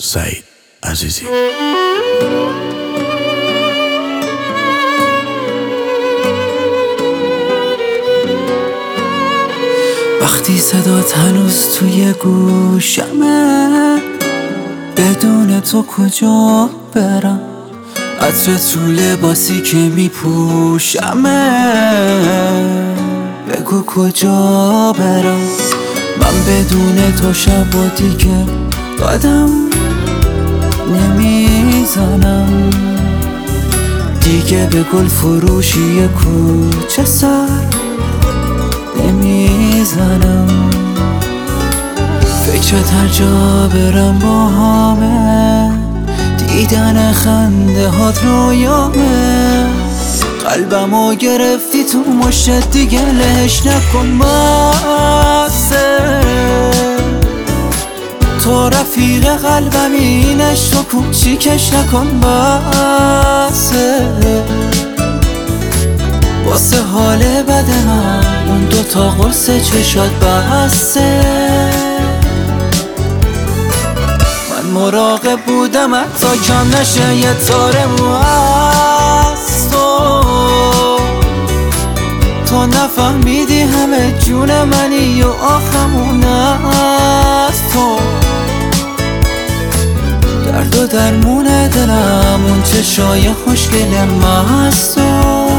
سعید عزیزی. وقتی صدات هنوز توی گوشمه، بدون تو کجا برم؟ عطرت رو لباسی که میپوشمه، بگو کجا برم؟ من بدون تو شب و دیگه قدم نمیزنم، دیگه به گل فروشی کوچه سر نمیزنم. فکرت هر جا برم با همه، دیدن خنده هات رویامه. قلبمو گرفتی تو مشت، دیگه لهش نکن بسه. تو رفیق قلبم، اینش تو کوچیکش نکن بسه. واسه حال بد من اون دوتا قرص چشات بسه. من مراقب بودم حتی کم نشه یه تار مو از تو نفهمیدی همه جون منی و آخمون از تو. درد و درمون دلم اون چشای خوشگل مست تو.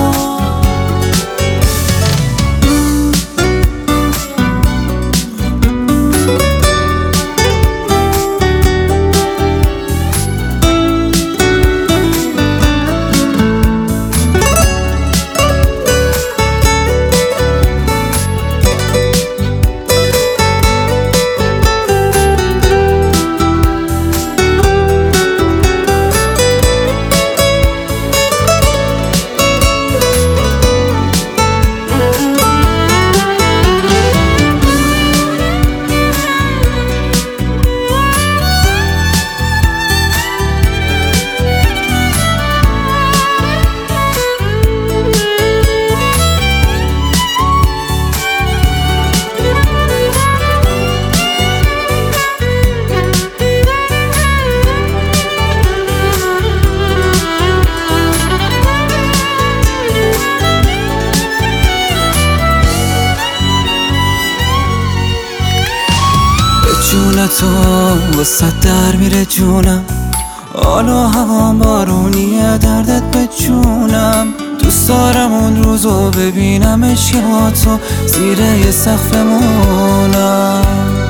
جون تو وسط در میره جونم، حالا هوام بارونیه دردت به جونم. دوست دارم اون روزو ببینمش که با تو زیر یه سقفمونم.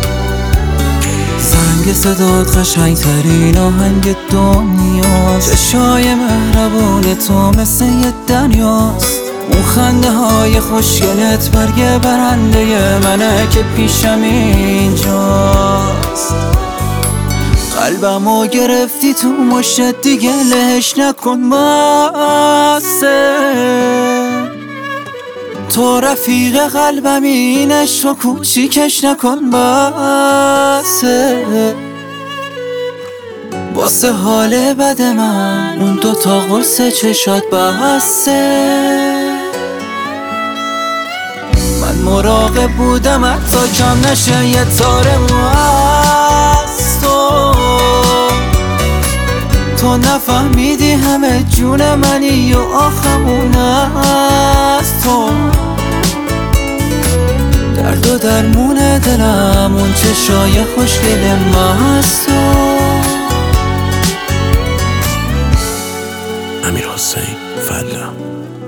زنگ صدات قشنگ ترین آهنگ دنیاست، چشای مهربون تو مثل یه دریاست. اون خنده های خوشگلت برگ برنده منه که پیشم اینجاست. قلبمو گرفتی تو مشت، دیگه لهش نکن بسه. تو رفیق قلبم، اینش تو کوچیکش نکن بسه. واسه حال بد من اون دوتا قرص چشات بسه. من مراقب بودم حتی کم نشه یه تار مو از تو نفهمیدی همه جون منی و آخمون از تو. درد و درمون دلم اون چشای خوشگل مست تو. امیرحسین فلا.